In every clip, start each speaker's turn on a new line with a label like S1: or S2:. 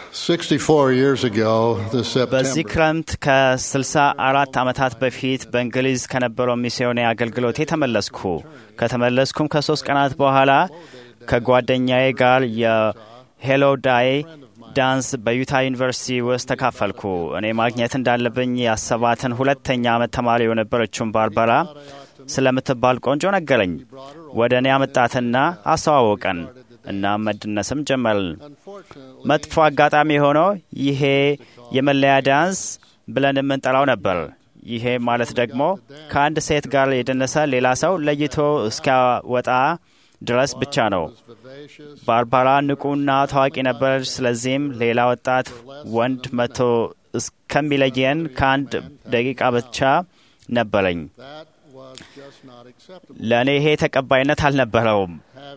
S1: 64 years ago, this
S2: በዚህ
S1: September,
S2: ክረምት ከ64 ዓመታት በፊት በእንግሊዝ ከነበረው ሚስዮናዊ አገልግሎቴ ተመለስኩ። ከተመለስኩም ከ3 ቀናት በኋላ ከጓደኛዬ ጋር የሄሎ ዳይ ዳንስ በዩታ ዩኒቨርሲቲ ውስጥ ተካፈልኩ። እኔ ማግኘት እንዳለብኝ ያሰባትን ሁለተኛ ዓመት ተማሪ የነበረችውን ባርባራ ስለምትባል ቆንጆ ነገረኝ። ወደ እኔ አመጣትና አስተዋወቀን እና መድነስም ጀመርን። መጥፎ አጋጣሚ ሆኖ ይሄ የመለያ ዳንስ ብለን የምንጠራው ነበር። ይሄ ማለት ደግሞ ከአንድ ሴት ጋር የደነሰ ሌላ ሰው ለይቶ እስኪያወጣ ድረስ ብቻ ነው። ባርባራ ንቁና ታዋቂ ነበረች። ስለዚህም ሌላ ወጣት ወንድ መቶ እስከሚለየን ከአንድ ደቂቃ ብቻ ነበረኝ። ለእኔ ይሄ ተቀባይነት አልነበረውም።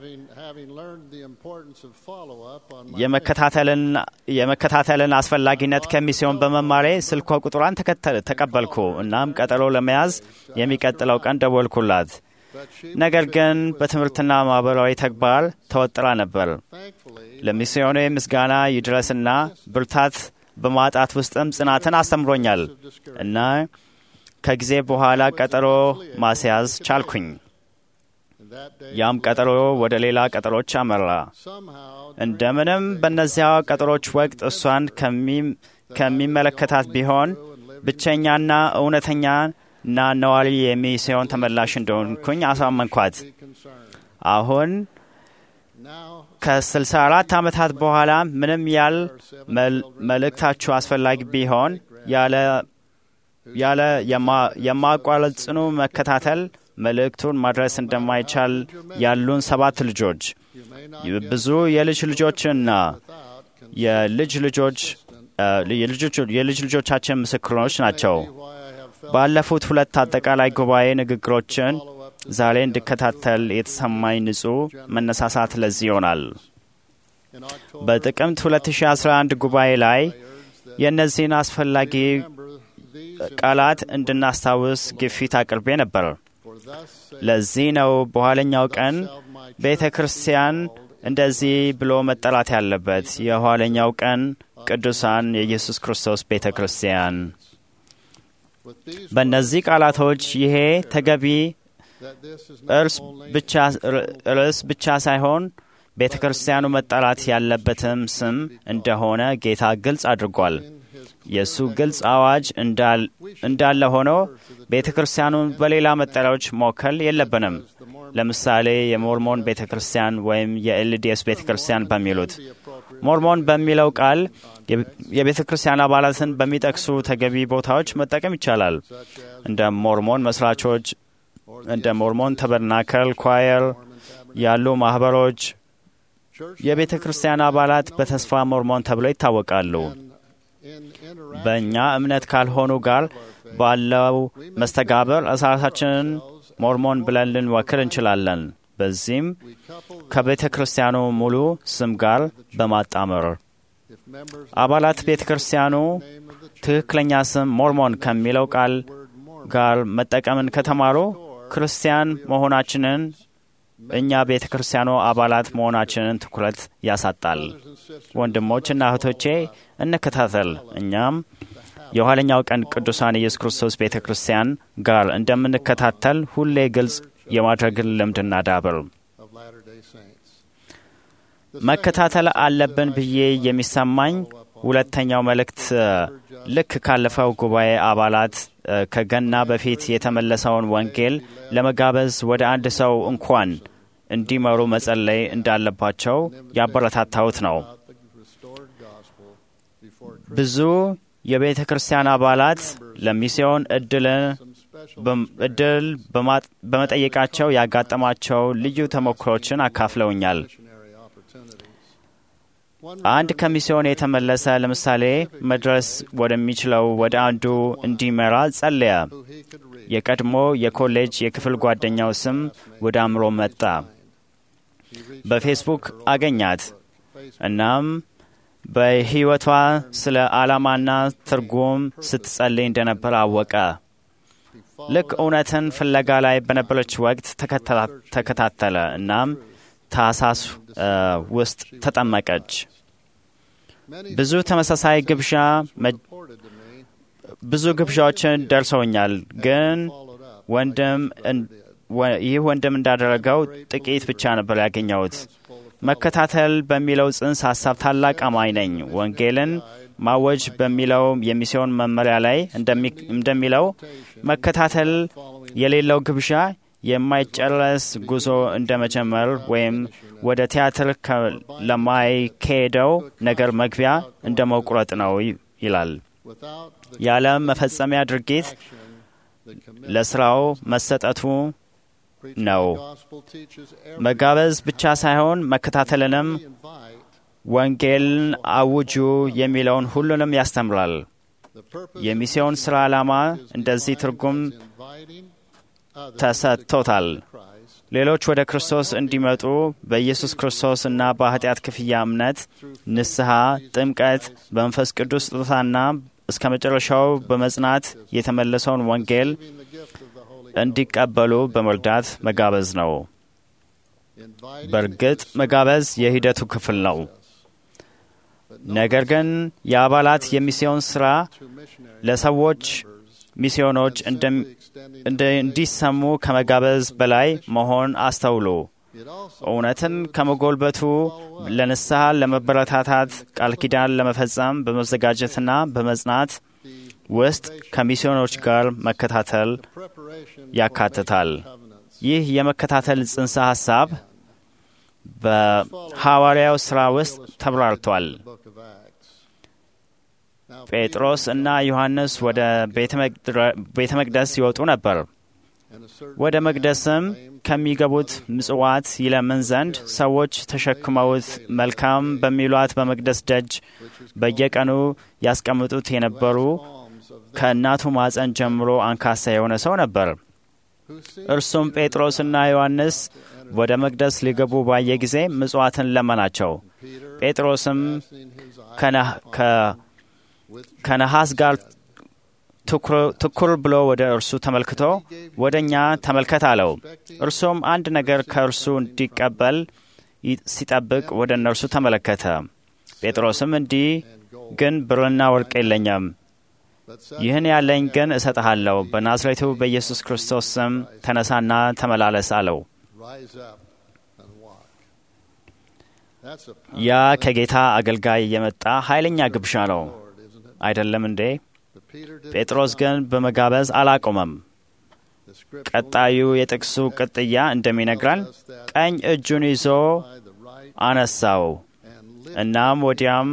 S2: የመከታተልን አስፈላጊነት ከሚስዮን በመማሬ ስልኳ ቁጥሯን ተቀበልኩ። እናም ቀጠሮ ለመያዝ የሚቀጥለው ቀን ደወልኩላት። ነገር ግን በትምህርትና ማህበራዊ ተግባር ተወጥራ ነበር። ለሚስዮኑ ምስጋና ይድረስና ብርታት በማጣት ውስጥም ጽናትን አስተምሮኛል እና ከጊዜ በኋላ ቀጠሮ ማስያዝ ቻልኩኝ። ያም ቀጠሮ ወደ ሌላ ቀጠሮች አመራ። እንደምንም በእነዚያ ቀጠሮች ወቅት እሷን ከሚመለከታት ቢሆን ብቸኛና እውነተኛና ነዋሪ የሚስዮን ተመላሽ እንደሆንኩኝ አሳመንኳት። አሁን ከ64 ዓመታት በኋላ ምንም ያህል መልእክታችሁ አስፈላጊ ቢሆን ያለ የማቋረጥ ጽኑ መከታተል መልእክቱን ማድረስ እንደማይቻል ያሉን 7 ልጆች ብዙ የልጅ ልጆችና የልጅ ልጆቻችን ምስክሮች ናቸው። ባለፉት 2 አጠቃላይ ጉባኤ ንግግሮችን ዛሬ እንድከታተል የተሰማኝ ንጹህ መነሳሳት ለዚህ ይሆናል። በጥቅምት 2011 ጉባኤ ላይ የእነዚህን አስፈላጊ ቃላት እንድናስታውስ ግፊት አቅርቤ ነበር። ለዚህ ነው በኋለኛው ቀን ቤተ ክርስቲያን እንደዚህ ብሎ መጠራት ያለበት፣ የኋለኛው ቀን ቅዱሳን የኢየሱስ ክርስቶስ ቤተ ክርስቲያን። በእነዚህ ቃላቶች ይሄ ተገቢ ርዕስ ብቻ ሳይሆን ቤተ ክርስቲያኑ መጠራት ያለበትም ስም እንደሆነ ጌታ ግልጽ አድርጓል። የእሱ ግልጽ አዋጅ እንዳለ ሆኖ ቤተ ክርስቲያኑን በሌላ መጠሪያዎች መወከል የለብንም። ለምሳሌ የሞርሞን ቤተ ክርስቲያን ወይም የኤልዲኤስ ቤተ ክርስቲያን በሚሉት። ሞርሞን በሚለው ቃል የቤተ ክርስቲያን አባላትን በሚጠቅሱ ተገቢ ቦታዎች መጠቀም ይቻላል። እንደ ሞርሞን መስራቾች፣ እንደ ሞርሞን ተበርናከል ኳየር ያሉ ማኅበሮች የቤተ ክርስቲያን አባላት በተስፋ ሞርሞን ተብለው ይታወቃሉ። በእኛ እምነት ካልሆኑ ጋር ባለው መስተጋብር ራሳችንን ሞርሞን ብለን ልንወክል እንችላለን። በዚህም ከቤተ ክርስቲያኑ ሙሉ ስም ጋር በማጣመር አባላት ቤተ ክርስቲያኑ ትክክለኛ ስም ሞርሞን ከሚለው ቃል ጋር መጠቀምን ከተማሩ ክርስቲያን መሆናችንን እኛ ቤተ ክርስቲያኑ አባላት መሆናችንን ትኩረት ያሳጣል። ወንድሞችና እህቶቼ እንከታተል። እኛም የኋለኛው ቀን ቅዱሳን ኢየሱስ ክርስቶስ ቤተ ክርስቲያን ጋር እንደምንከታተል ሁሌ ግልጽ የማድረግን ልምድ እናዳብር። መከታተል አለብን ብዬ የሚሰማኝ ሁለተኛው መልእክት ልክ ካለፈው ጉባኤ አባላት ከገና በፊት የተመለሰውን ወንጌል ለመጋበዝ ወደ አንድ ሰው እንኳን እንዲመሩ መጸለይ እንዳለባቸው ያበረታታሁት ነው። ብዙ የቤተ ክርስቲያን አባላት ለሚስዮን እድል በመጠየቃቸው ያጋጠማቸው ልዩ ተሞክሮችን አካፍለውኛል። አንድ ከሚስዮን የተመለሰ ለምሳሌ መድረስ ወደሚችለው ወደ አንዱ እንዲመራ ጸለየ። የቀድሞ የኮሌጅ የክፍል ጓደኛው ስም ወደ አእምሮ መጣ። በፌስቡክ አገኛት። እናም በሕይወቷ ስለ ዓላማና ትርጉም ስትጸልይ እንደነበር አወቀ። ልክ እውነትን ፍለጋ ላይ በነበረች ወቅት ተከታተለ። እናም ታኅሳስ ውስጥ ተጠመቀች። ብዙ ተመሳሳይ ብዙ ግብዣዎችን ደርሰውኛል፣ ግን ይህ ወንድም እንዳደረገው ጥቂት ብቻ ነበር ያገኘሁት። መከታተል በሚለው ጽንሰ ሐሳብ ታላቅ አማኝ ነኝ። ወንጌልን ማወጅ በሚለው የሚስዮን መመሪያ ላይ እንደሚለው መከታተል የሌለው ግብዣ የማይጨረስ ጉዞ እንደመጀመር ወይም ወደ ቲያትር ለማይካሄደው ነገር መግቢያ እንደ መቁረጥ ነው ይላል። ያለ መፈጸሚያ ድርጊት ለስራው መሰጠቱ ነው። መጋበዝ ብቻ ሳይሆን መከታተልንም ወንጌልን አውጁ የሚለውን ሁሉንም ያስተምራል። የሚስዮን ሥራ ዓላማ እንደዚህ ትርጉም ተሰጥቶታል። ሌሎች ወደ ክርስቶስ እንዲመጡ በኢየሱስ ክርስቶስ እና በኃጢአት ክፍያ እምነት፣ ንስሐ፣ ጥምቀት፣ በመንፈስ ቅዱስ ስጦታና እስከ መጨረሻው በመጽናት የተመለሰውን ወንጌል እንዲቀበሉ በመርዳት መጋበዝ ነው። በእርግጥ መጋበዝ የሂደቱ ክፍል ነው። ነገር ግን የአባላት የሚስዮን ሥራ ለሰዎች ሚስዮኖች እንዲሰሙ ከመጋበዝ በላይ መሆን አስተውሉ። እውነትን ከመጎልበቱ ለንስሐ ለመበረታታት፣ ቃል ኪዳን ለመፈጸም በመዘጋጀትና በመጽናት ውስጥ ከሚስዮኖች ጋር መከታተል ያካትታል። ይህ የመከታተል ጽንሰ ሐሳብ በሐዋርያው ሥራ ውስጥ ተብራርቷል። ጴጥሮስ እና ዮሐንስ ወደ ቤተ መቅደስ ይወጡ ነበር። ወደ መቅደስም ከሚገቡት ምጽዋት ይለምን ዘንድ ሰዎች ተሸክመውት መልካም በሚሏት በመቅደስ ደጅ በየቀኑ ያስቀምጡት የነበሩ ከእናቱ ማፀን ጀምሮ አንካሳ የሆነ ሰው ነበር። እርሱም ጴጥሮስና ዮሐንስ ወደ መቅደስ ሊገቡ ባየ ጊዜ ምጽዋትን ለመናቸው። ጴጥሮስም ከነሐስ ጋር ትኩር ብሎ ወደ እርሱ ተመልክቶ ወደ እኛ ተመልከት አለው። እርሱም አንድ ነገር ከእርሱ እንዲቀበል ሲጠብቅ ወደ እነርሱ ተመለከተ። ጴጥሮስም እንዲህ ግን ብርና ወርቅ የለኝም፣ ይህን ያለኝ ግን እሰጥሃለሁ። በናዝሬቱ በኢየሱስ ክርስቶስ ስም ተነሳና ተመላለስ አለው። ያ ከጌታ አገልጋይ የመጣ ኃይለኛ ግብዣ ነው አይደለም እንዴ? ጴጥሮስ ግን በመጋበዝ አላቆመም። ቀጣዩ የጥቅሱ ቅጥያ እንደሚነግረን ቀኝ እጁን ይዞ አነሳው። እናም ወዲያም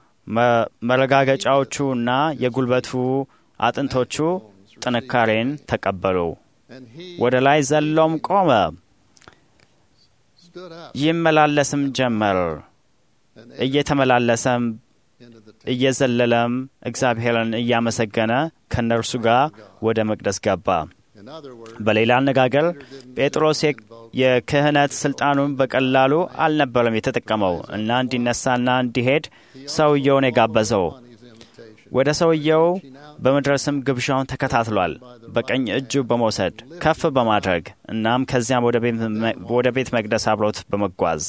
S2: መረጋገጫዎቹና የጉልበቱ አጥንቶቹ ጥንካሬን ተቀበሉ። ወደ ላይ ዘሎም ቆመ። ይመላለስም ጀመር። እየተመላለሰም እየዘለለም እግዚአብሔርን እያመሰገነ ከነርሱ ጋር ወደ መቅደስ ገባ። በሌላ አነጋገር ጴጥሮስ የክህነት ስልጣኑን በቀላሉ አልነበረም የተጠቀመው እና እንዲነሳና እንዲሄድ ሰውየውን የጋበዘው። ወደ ሰውየው በመድረስም ግብዣውን ተከታትሏል። በቀኝ እጁ በመውሰድ ከፍ በማድረግ እናም ከዚያም ወደ ቤተ መቅደስ አብሮት በመጓዝ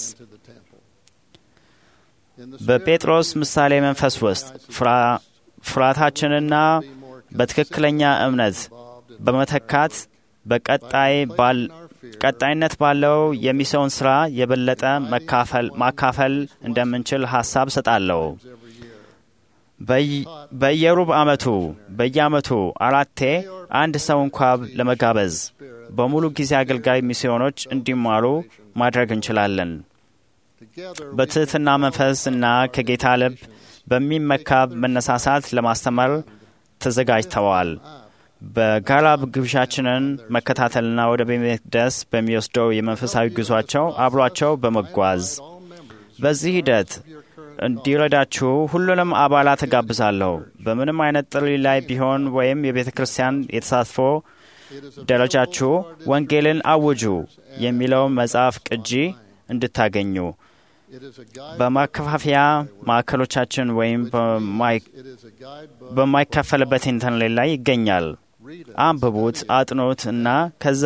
S2: በጴጥሮስ ምሳሌ መንፈስ ውስጥ ፍርሃታችንና በትክክለኛ እምነት በመተካት ቀጣይነት ባለው የሚስዮን ሥራ የበለጠ ማካፈል እንደምንችል ሐሳብ ሰጣለሁ። በየዓመቱ 4 አንድ ሰው እንኳ ለመጋበዝ በሙሉ ጊዜ አገልጋይ ሚስዮኖች እንዲማሩ ማድረግ እንችላለን። በትሕትና መንፈስና ከጌታ ልብ በሚመካ መነሳሳት ለማስተማር ተዘጋጅተዋል። በጋራ ግብዣችንን መከታተልና ወደ ቤተ መቅደስ በሚወስደው የመንፈሳዊ ጉዟቸው አብሯቸው በመጓዝ በዚህ ሂደት እንዲረዳችሁ ሁሉንም አባላት እጋብዛለሁ። በምንም አይነት ጥሪ ላይ ቢሆን ወይም የቤተ ክርስቲያን የተሳትፎ ደረጃችሁ ወንጌልን አውጁ የሚለው መጽሐፍ ቅጂ እንድታገኙ በማከፋፈያ ማዕከሎቻችን ወይም በማይከፈልበት ኢንተርኔት ላይ ይገኛል። አንብቡት፣ አጥኑት እና ከዛ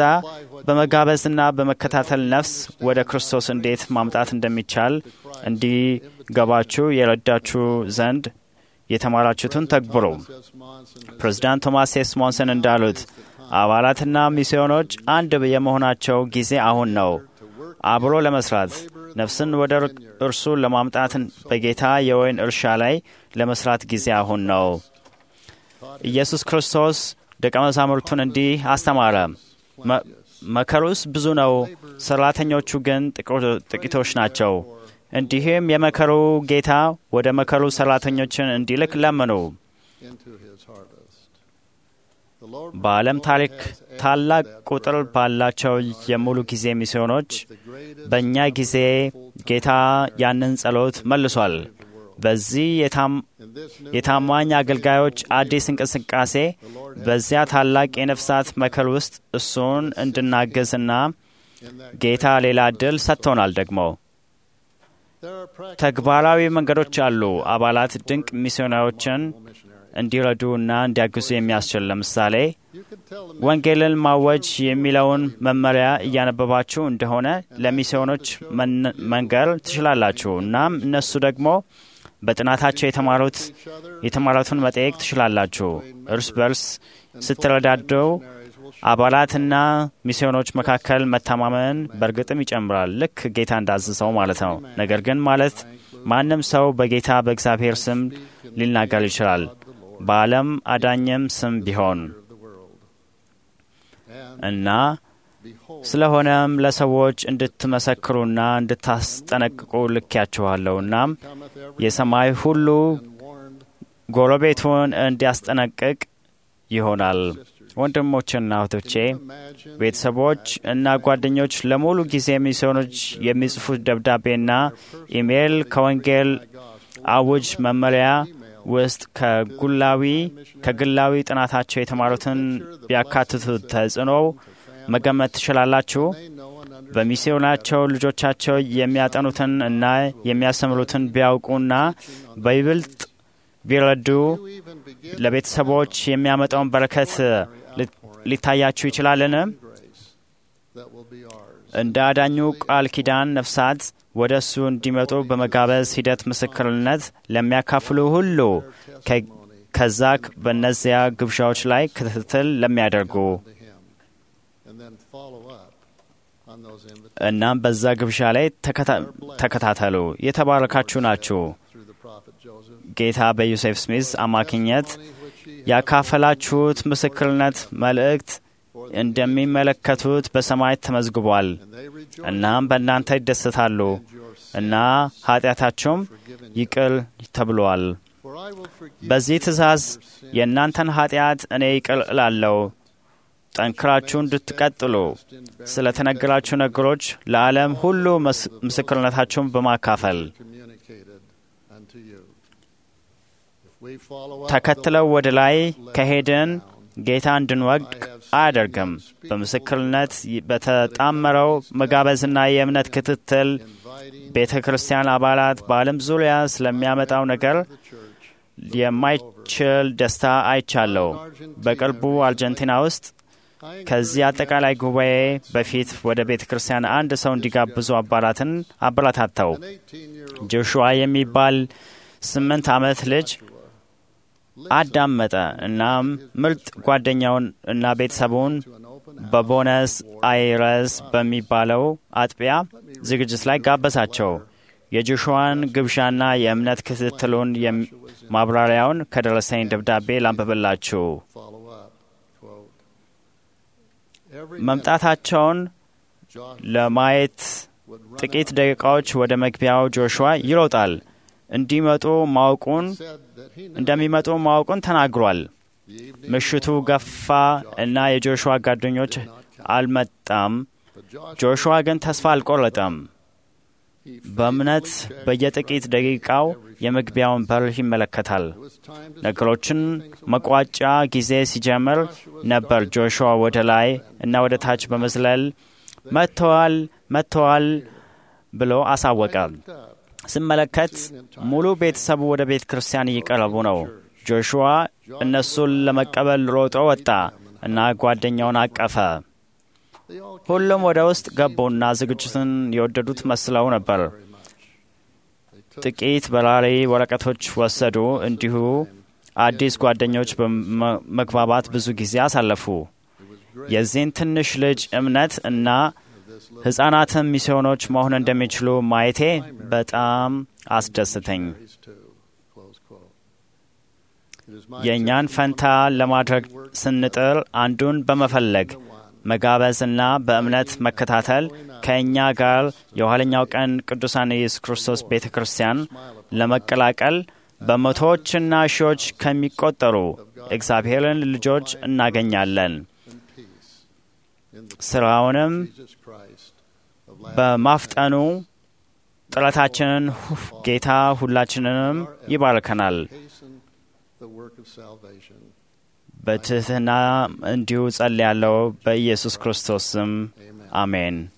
S2: በመጋበዝና በመከታተል ነፍስ ወደ ክርስቶስ እንዴት ማምጣት እንደሚቻል ገባችሁ የረዳችሁ ዘንድ የተማራችሁትን ተግብሩ። ፕሬዝዳንት ቶማስ ኤስ ሞንሰን እንዳሉት አባላትና ሚስዮኖች አንድ የመሆናቸው ጊዜ አሁን ነው። አብሮ ለመስራት ነፍስን ወደ እርሱ ለማምጣት በጌታ የወይን እርሻ ላይ ለመስራት ጊዜ አሁን ነው። ኢየሱስ ክርስቶስ ደቀ መዛሙርቱን እንዲህ አስተማረ። መከሩስ ብዙ ነው፣ ሰራተኞቹ ግን ጥቂቶች ናቸው። እንዲህም የመከሩ ጌታ ወደ መከሩ ሰራተኞችን እንዲልክ ለምኑ። በዓለም ታሪክ ታላቅ ቁጥር ባላቸው የሙሉ ጊዜ ሚስዮኖች በእኛ ጊዜ ጌታ ያንን ጸሎት መልሷል። በዚህ የታማኝ አገልጋዮች አዲስ እንቅስቃሴ በዚያ ታላቅ የነፍሳት መከር ውስጥ እሱን እንድናገዝና ጌታ ሌላ ዕድል ሰጥቶናል። ደግሞ ተግባራዊ መንገዶች አሉ አባላት ድንቅ ሚስዮናዎችን እንዲረዱና እንዲያግዙ የሚያስችል። ለምሳሌ ወንጌልን ማወጅ የሚለውን መመሪያ እያነበባችሁ እንደሆነ ለሚስዮኖች መንገር ትችላላችሁ። እናም እነሱ ደግሞ በጥናታቸው የተማሩትን መጠየቅ ትችላላችሁ። እርስ በርስ ስትረዳዱ አባላትና ሚስዮኖች መካከል መተማመን በእርግጥም ይጨምራል፣ ልክ ጌታ እንዳዘዘው ማለት ነው። ነገር ግን ማለት ማንም ሰው በጌታ በእግዚአብሔር ስም ሊናገር ይችላል፣ በዓለም አዳኝም ስም ቢሆን እና ስለሆነም ለሰዎች እንድትመሰክሩና እንድታስጠነቅቁ ልኬያችኋለሁ። እናም የሰማይ ሁሉ ጎረቤቱን እንዲያስጠነቅቅ ይሆናል። ወንድሞችና እህቶቼ፣ ቤተሰቦች እና ጓደኞች ለሙሉ ጊዜ ሚስዮኖች የሚጽፉት ደብዳቤና ኢሜይል ከወንጌል አውጅ መመሪያ ውስጥ ከግላዊ ጥናታቸው የተማሩትን ቢያካትቱ ተጽዕኖ መገመት ትችላላችሁ። በሚስዮናቸው ልጆቻቸው የሚያጠኑትን እና የሚያስተምሩትን ቢያውቁና በይበልጥ ቢረዱ ለቤተሰቦች የሚያመጣውን በረከት ሊታያችሁ ይችላልን? እንደ አዳኙ ቃል ኪዳን ነፍሳት ወደ እሱ እንዲመጡ በመጋበዝ ሂደት ምስክርነት ለሚያካፍሉ ሁሉ ከዛክ በእነዚያ ግብዣዎች ላይ ክትትል ለሚያደርጉ እናም በዛ ግብዣ ላይ ተከታተሉ። የተባረካችሁ ናችሁ። ጌታ በዮሴፍ ስሚዝ አማካኝነት ያካፈላችሁት ምስክርነት መልእክት እንደሚመለከቱት በሰማይ ተመዝግቧል። እናም በእናንተ ይደሰታሉ እና ኃጢአታችሁም ይቅር ተብሏል። በዚህ ትእዛዝ የእናንተን ኃጢአት እኔ ይቅር እላለሁ። ጠንክራችሁ እንድትቀጥሉ ስለ ተነገራችሁ ነገሮች ለዓለም ሁሉ ምስክርነታችሁን በማካፈል ተከትለው ወደ ላይ ከሄድን ጌታ እንድንወድቅ አያደርግም። በምስክርነት በተጣመረው መጋበዝና የእምነት ክትትል ቤተ ክርስቲያን አባላት በዓለም ዙሪያ ስለሚያመጣው ነገር የማይችል ደስታ አይቻለሁ። በቅርቡ አርጀንቲና ውስጥ ከዚህ አጠቃላይ ጉባኤ በፊት ወደ ቤተ ክርስቲያን አንድ ሰው እንዲጋብዙ አባላትን አበረታተው። ጆሹዋ የሚባል 8 ዓመት ልጅ አዳመጠ። እናም ምርጥ ጓደኛውን እና ቤተሰቡን በቦነስ አይረስ በሚባለው አጥቢያ ዝግጅት ላይ ጋበዛቸው። የጆሹዋን ግብዣና የእምነት ክትትሉን ማብራሪያውን ከደረሰኝ ደብዳቤ ላንብብላችሁ። መምጣታቸውን ለማየት ጥቂት ደቂቃዎች ወደ መግቢያው ጆሹዋ ይሮጣል። እንደሚመጡ ማወቁን ተናግሯል። ምሽቱ ገፋ እና የጆሹዋ ጓደኞች አልመጣም። ጆሹዋ ግን ተስፋ አልቆረጠም። በእምነት በየጥቂት ደቂቃው የመግቢያውን በር ይመለከታል። ነገሮችን መቋጫ ጊዜ ሲጀምር ነበር ጆሹዋ ወደ ላይ እና ወደ ታች በመዝለል መጥተዋል ብሎ አሳወቀ። ስመለከት ሙሉ ቤተሰቡ ወደ ቤተ ክርስቲያን እየቀረቡ ነው። ጆሹዋ እነሱን ለመቀበል ሮጦ ወጣ እና ጓደኛውን አቀፈ። ሁሉም ወደ ውስጥ ገቡና ዝግጅቱን የወደዱት መስለው ነበር። ጥቂት በራሪ ወረቀቶች ወሰዱ። እንዲሁ አዲስ ጓደኞች በመግባባት ብዙ ጊዜ አሳለፉ። የዚህን ትንሽ ልጅ እምነት እና ሕፃናትም ሚስዮኖች መሆን እንደሚችሉ ማየቴ በጣም አስደስተኝ። የእኛን ፈንታ ለማድረግ ስንጥር አንዱን በመፈለግ መጋበዝና በእምነት መከታተል ከእኛ ጋር የኋለኛው ቀን ቅዱሳን ኢየሱስ ክርስቶስ ቤተ ክርስቲያን ለመቀላቀል በመቶዎችና ሺዎች ከሚቆጠሩ እግዚአብሔርን ልጆች እናገኛለን። ስራውንም በማፍጠኑ ጥረታችንን ጌታ ሁላችንንም ይባርከናል። በትህትና እንዲሁ ጸልያለሁ። በኢየሱስ ክርስቶስ ስም አሜን።